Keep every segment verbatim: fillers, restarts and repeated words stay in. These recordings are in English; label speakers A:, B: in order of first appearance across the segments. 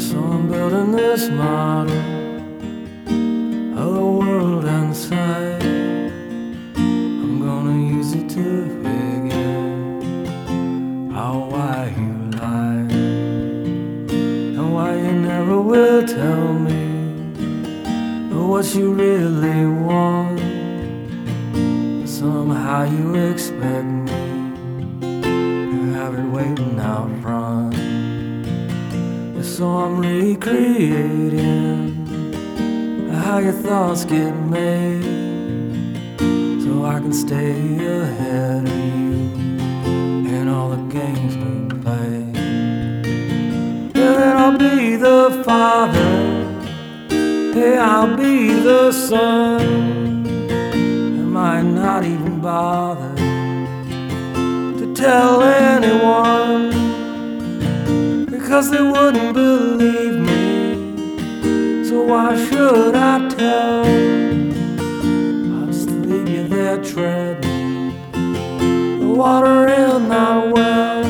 A: So I'm building this model of the world inside. I'm gonna use it to figure out why you lie, and why you never will tell me what you really want. Somehow you expect me to have it waiting out front. So I'm recreating how your thoughts get made, so I can stay ahead of you in all the games we play. And then I'll be the father, hey, I'll be the son. I might not even bother to tell anyone, because they wouldn't believe me. So why should I tell? I'll just leave you there treading the water in that well.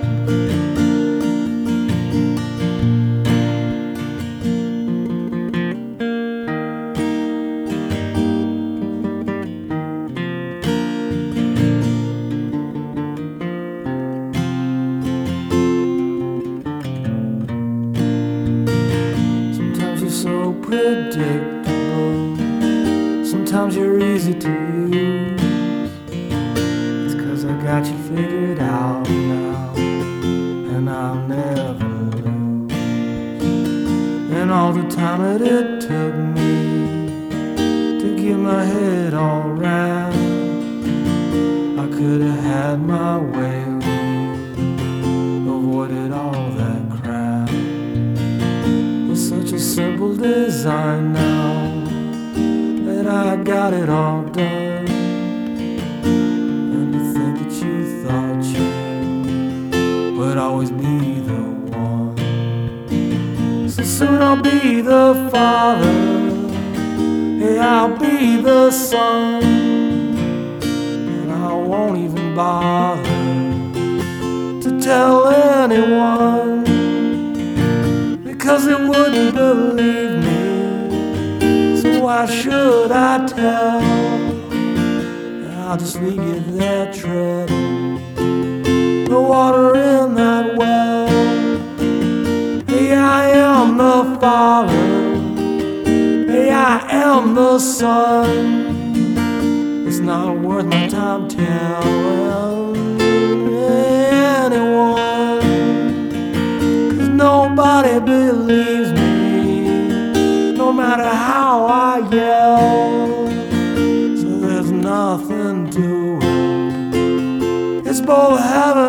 A: So predictable, sometimes you're easy to use. It's 'cause I got you figured out now, and I'll never lose. And all the time that it took me to get my head all round, I could have had my way with you, avoided all that crap. Such a simple design now that I got it all done. And to think that you thought you would always be the one. So soon I'll be the father, hey, I'll be the son. And I won't even bother to tell anyone, because they wouldn't believe me. So why should I tell? I'll just leave you there treading the water in that well. Hey, I am the father, hey, I am the son. It's not worth my time telling anyone, nobody believes me, no matter how I yell. So there's nothing to it, it's both heaven